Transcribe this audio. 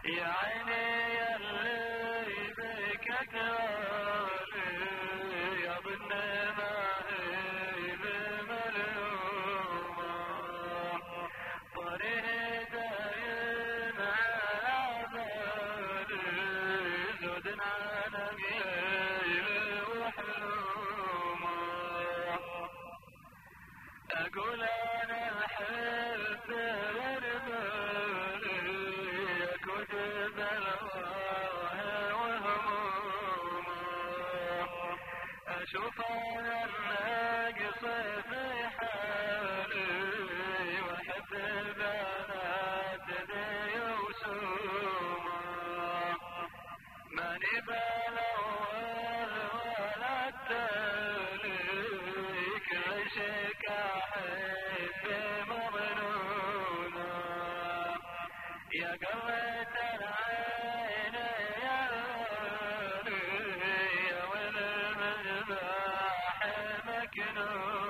يا عيني يلي بك اكراني يا ظن ما هي بملومة طريق دايم على بالي زود على قيل وحلومة اقول انا احب ورمالي كتب الواه وهمومه اشوف انا الناقص في حالي واحب البنات ذي وسومه ماني بالاول ولا التالي كل شيء احب مظنونه يا قرة العين يا ولي يا ولي المذبح مكنون